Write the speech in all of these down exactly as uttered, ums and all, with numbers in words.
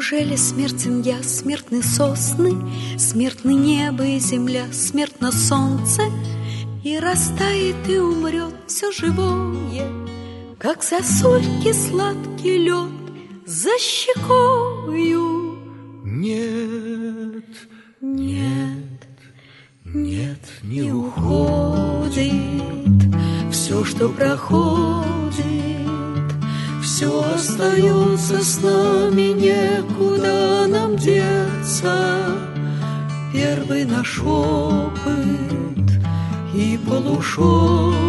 Неужели смертен я, смертны сосны, смертны небо и земля, смертно солнце, и растает и умрет все живое, как сосульки сладкий лед за щекою? Нет, нет, нет, не, не уходит. Все, что проходит, все остается с нами, некуда нам деться. Первый наш опыт и полушепот,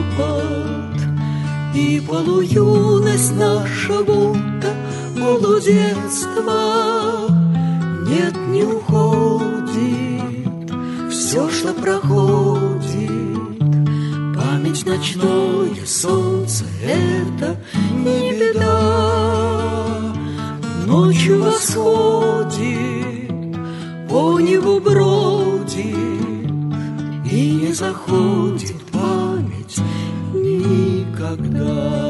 и полуюность наша, будто полудетство. Нет, не уходит все, что проходит. Память, ночное солнце — это не беда. Ночью восходит, по небу бродит, и не заходит память никогда.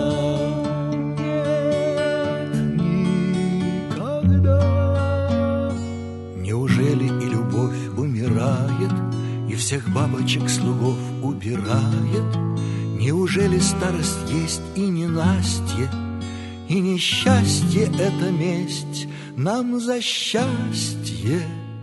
Нет, никогда. Неужели и любовь умирает, и всех бабочек-слугов убирает? Неужели старость есть и ненастье, и несчастье — это месть нам за счастье?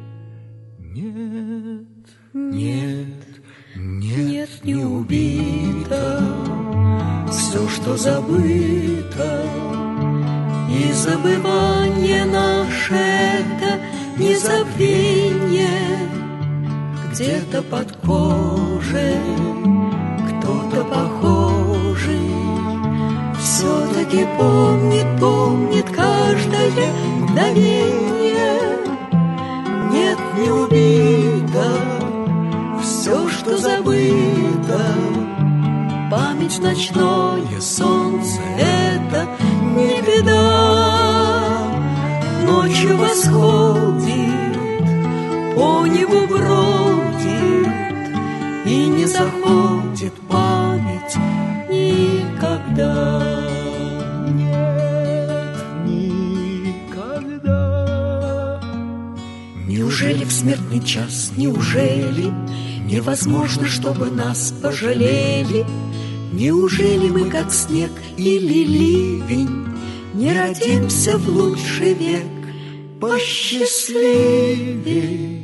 Нет, нет, нет, Нет, не убито все, что забыто, и забывание наше — это не забвение. Где-то под кожей кто-то похожий все-таки помнит, помнит каждое мгновение. Нет, не убито все, что забыто. Память, ночное солнце — это не беда. Ночью восходит, по небу бродит, и не заходит память никогда. нет, никогда. Неужели в смертный час, неужели невозможно, чтобы нас пожалели? Неужели мы, как снег или ливень, не родимся в лучший век посчастливей?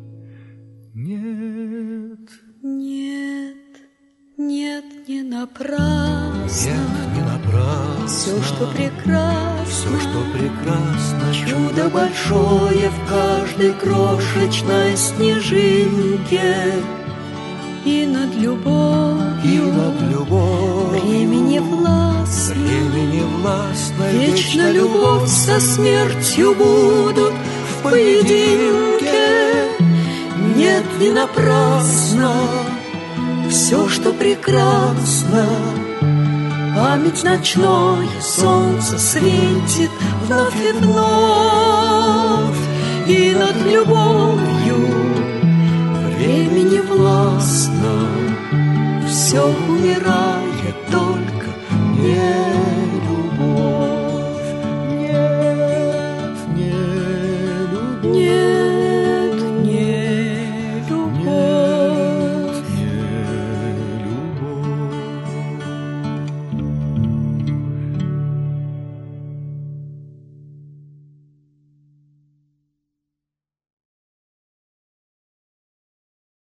Нет, Нет, нет, не напрасно. нет, не напрасно. Все, что прекрасно, Все, что прекрасно, чудо большое в каждой крошечной снежинке. И над любовью, и над любовью времени властно, времени властно, вечно любовь со смертью будут в поединке. Нет, не напрасно все, что прекрасно. Память, ночное солнце светит вновь и вновь, и над любовью времени властно все умирает.